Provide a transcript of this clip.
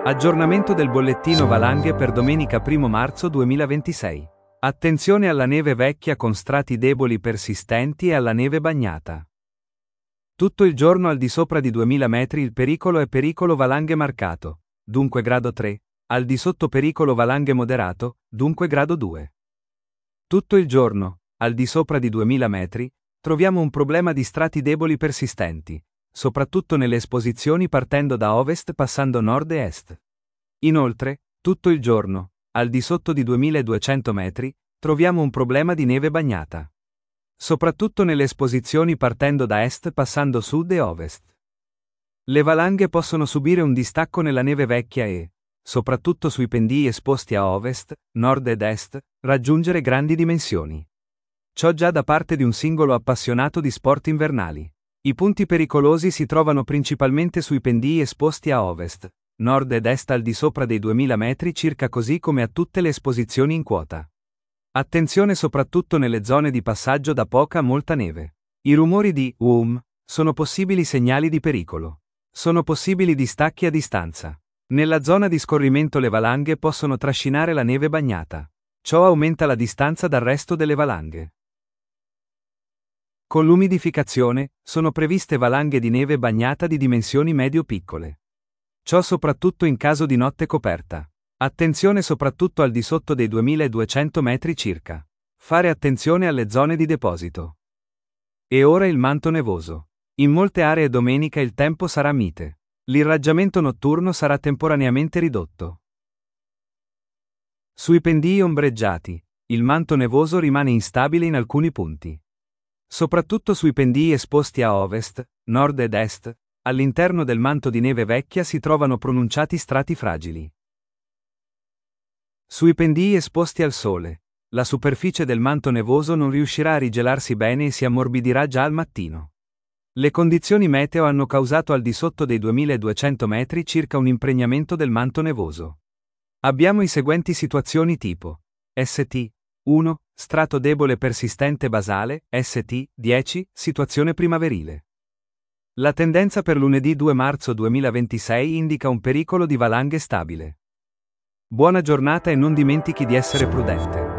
Aggiornamento del bollettino valanghe per domenica 1 marzo 2026. Attenzione alla neve vecchia con strati deboli persistenti e alla neve bagnata. Tutto il giorno al di sopra di 2000 metri il pericolo è pericolo valanghe marcato, dunque grado 3, al di sotto pericolo valanghe moderato, dunque grado 2. Tutto il giorno, al di sopra di 2000 metri, troviamo un problema di strati deboli persistenti, soprattutto nelle esposizioni partendo da ovest passando nord e est. Inoltre, tutto il giorno, al di sotto di 2200 metri, troviamo un problema di neve bagnata. Soprattutto nelle esposizioni partendo da est passando sud e ovest. Le valanghe possono subire un distacco nella neve vecchia e, soprattutto sui pendii esposti a ovest, nord ed est, raggiungere grandi dimensioni. Ciò già da parte di un singolo appassionato di sport invernali. I punti pericolosi si trovano principalmente sui pendii esposti a ovest, nord ed est al di sopra dei 2000 metri circa così come a tutte le esposizioni in quota. Attenzione soprattutto nelle zone di passaggio da poca a molta neve. I rumori di sono possibili segnali di pericolo. Sono possibili distacchi a distanza. Nella zona di scorrimento le valanghe possono trascinare la neve bagnata. Ciò aumenta la distanza dal resto delle valanghe. Con l'umidificazione, sono previste valanghe di neve bagnata di dimensioni medio-piccole. Ciò soprattutto in caso di notte coperta. Attenzione soprattutto al di sotto dei 2200 metri circa. Fare attenzione alle zone di deposito. E ora il manto nevoso. In molte aree domenica il tempo sarà mite. L'irraggiamento notturno sarà temporaneamente ridotto. Sui pendii ombreggiati, il manto nevoso rimane instabile in alcuni punti. Soprattutto sui pendii esposti a ovest, nord ed est, all'interno del manto di neve vecchia si trovano pronunciati strati fragili. Sui pendii esposti al sole, la superficie del manto nevoso non riuscirà a rigelarsi bene e si ammorbidirà già al mattino. Le condizioni meteo hanno causato al di sotto dei 2200 metri circa un impregnamento del manto nevoso. Abbiamo i seguenti situazioni tipo St. 1. Strato debole persistente basale, St. 10. Situazione primaverile. La tendenza per lunedì 2 marzo 2026 indica un pericolo di valanghe stabile. Buona giornata e non dimentichi di essere prudente.